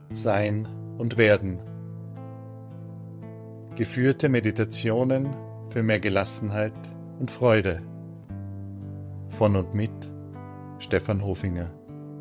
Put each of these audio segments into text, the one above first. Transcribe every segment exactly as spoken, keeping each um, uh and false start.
Sein und Werden. Geführte Meditationen für mehr Gelassenheit und Freude. Von und mit Stefan Hofinger.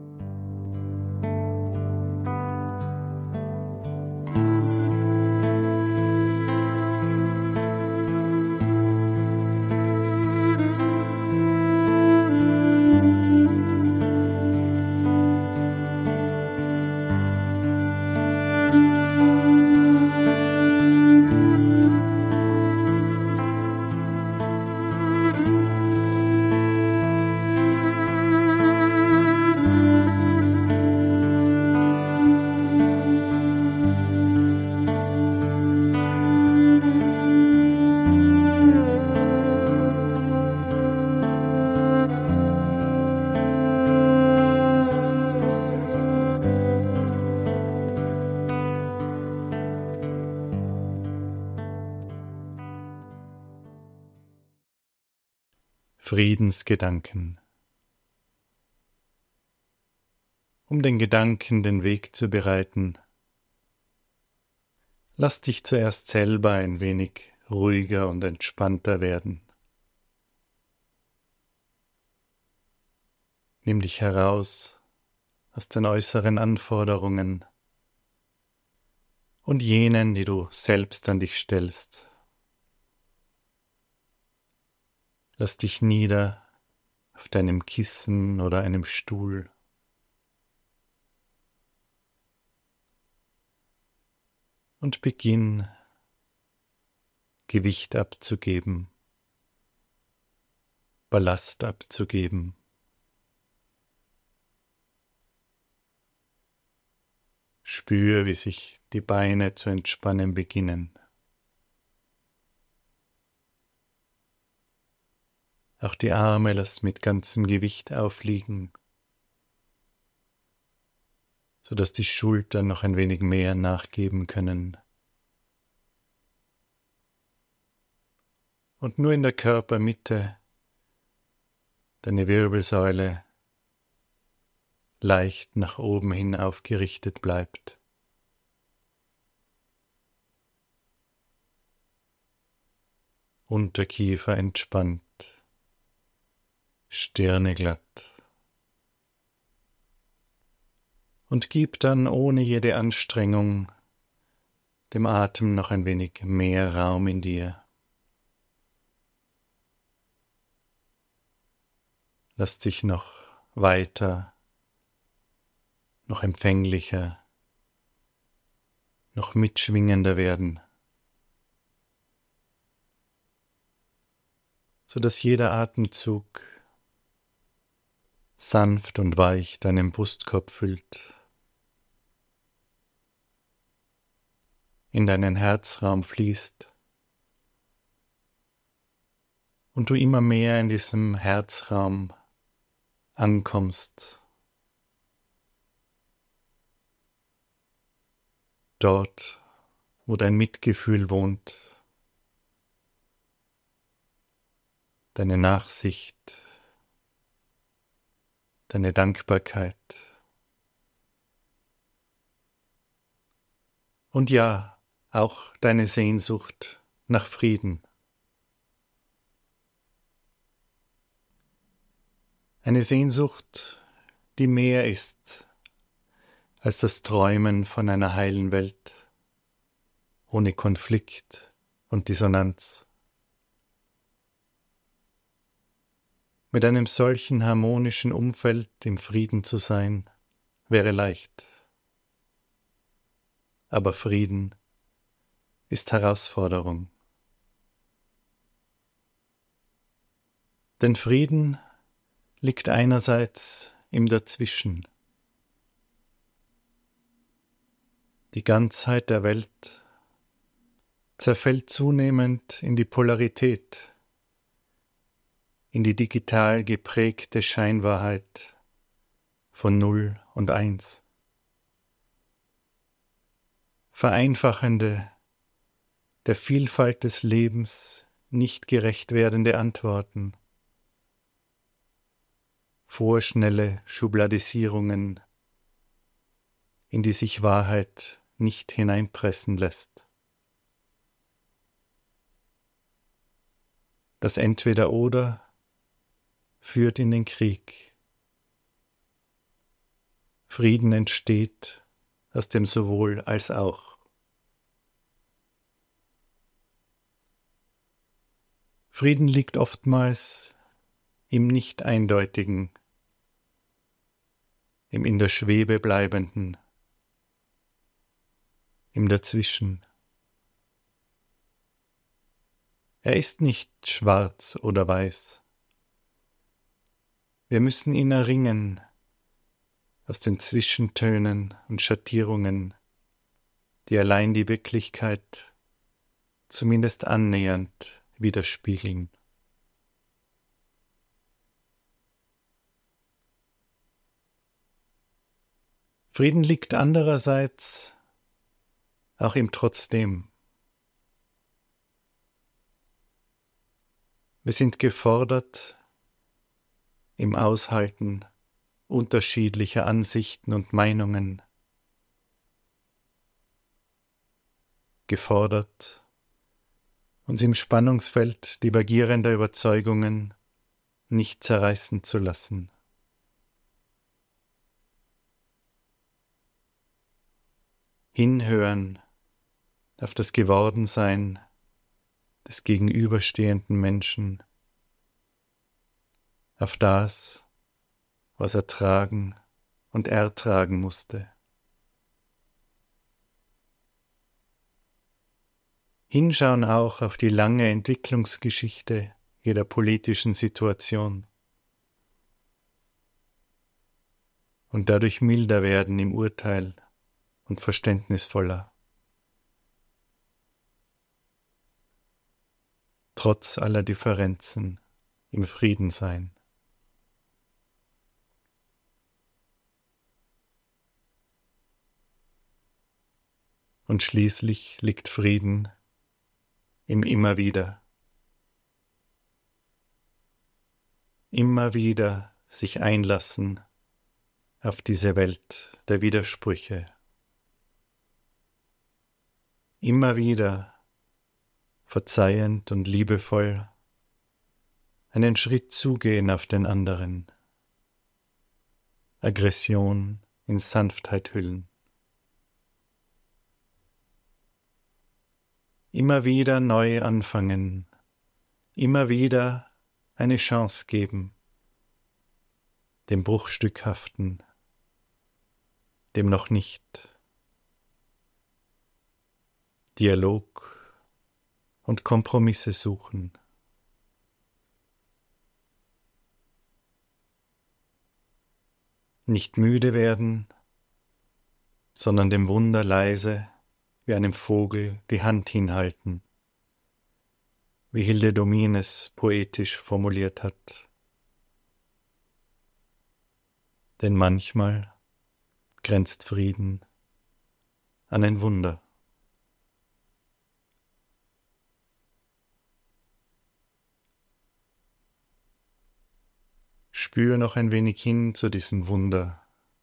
Friedensgedanken. Um den Gedanken den Weg zu bereiten, lass dich zuerst selber ein wenig ruhiger und entspannter werden. Nimm dich heraus aus den äußeren Anforderungen und jenen, die du selbst an dich stellst. Lass dich nieder auf deinem Kissen oder einem Stuhl. Und beginn, Gewicht abzugeben, Ballast abzugeben. Spür, wie sich die Beine zu entspannen beginnen. Auch die Arme lass mit ganzem Gewicht aufliegen, sodass die Schultern noch ein wenig mehr nachgeben können. Und nur in der Körpermitte deine Wirbelsäule leicht nach oben hin aufgerichtet bleibt. Unterkiefer entspannt, Stirne glatt. Und gib dann ohne jede Anstrengung dem Atem noch ein wenig mehr Raum in dir. Lass dich noch weiter, noch empfänglicher, noch mitschwingender werden, sodass jeder Atemzug sanft und weich deinen Brustkorb füllt, in deinen Herzraum fließt und du immer mehr in diesem Herzraum ankommst. Dort, wo dein Mitgefühl wohnt, deine Nachsicht, deine Dankbarkeit. Und ja, auch deine Sehnsucht nach Frieden. Eine Sehnsucht, die mehr ist als das Träumen von einer heilen Welt, ohne Konflikt und Dissonanz. Mit einem solchen harmonischen Umfeld im Frieden zu sein, wäre leicht. Aber Frieden ist Herausforderung. Denn Frieden liegt einerseits im Dazwischen. Die Ganzheit der Welt zerfällt zunehmend in die Polarität, in die digital geprägte Scheinwahrheit von Null und Eins. Vereinfachende, der Vielfalt des Lebens nicht gerecht werdende Antworten, vorschnelle Schubladisierungen, in die sich Wahrheit nicht hineinpressen lässt. Das Entweder-Oder führt in den Krieg. Frieden entsteht aus dem Sowohl als auch. Frieden liegt oftmals im Nicht-Eindeutigen, im in der Schwebe bleibenden, im Dazwischen. Er ist nicht schwarz oder weiß. Wir müssen ihn erringen aus den Zwischentönen und Schattierungen, die allein die Wirklichkeit zumindest annähernd widerspiegeln. Frieden liegt andererseits auch im Trotzdem. Wir sind gefordert im Aushalten unterschiedlicher Ansichten und Meinungen, gefordert, uns im Spannungsfeld divergierender Überzeugungen nicht zerreißen zu lassen. Hinhören auf das Gewordensein des gegenüberstehenden Menschen, auf das, was er tragen und ertragen musste. Hinschauen auch auf die lange Entwicklungsgeschichte jeder politischen Situation und dadurch milder werden im Urteil und verständnisvoller. Trotz aller Differenzen im Frieden sein. Und schließlich liegt Frieden im Immer wieder. Immer wieder sich einlassen auf diese Welt der Widersprüche. Immer wieder verzeihend und liebevoll einen Schritt zugehen auf den anderen, Aggression in Sanftheit hüllen. Immer wieder neu anfangen, immer wieder eine Chance geben, dem Bruchstückhaften, dem noch nicht. Dialog und Kompromisse suchen. Nicht müde werden, sondern dem Wunder leise wie einem Vogel die Hand hinhalten, wie Hilde Domin es poetisch formuliert hat. Denn manchmal grenzt Frieden an ein Wunder. Spür noch ein wenig hin zu diesem Wunder,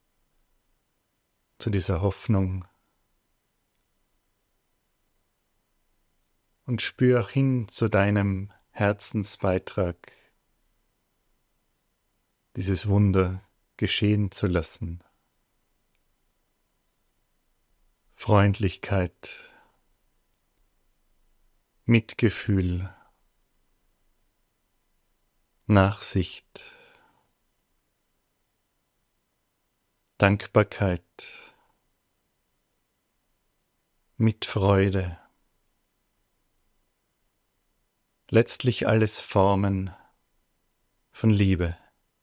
zu dieser Hoffnung. Und spür auch hin zu deinem Herzensbeitrag, dieses Wunder geschehen zu lassen. Freundlichkeit, Mitgefühl, Nachsicht, Dankbarkeit, Mitfreude, letztlich alles Formen von Liebe.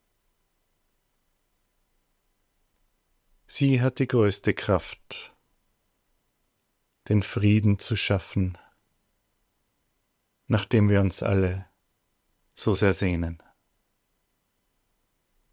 Sie hat die größte Kraft, den Frieden zu schaffen, nach dem wir uns alle so sehr sehnen.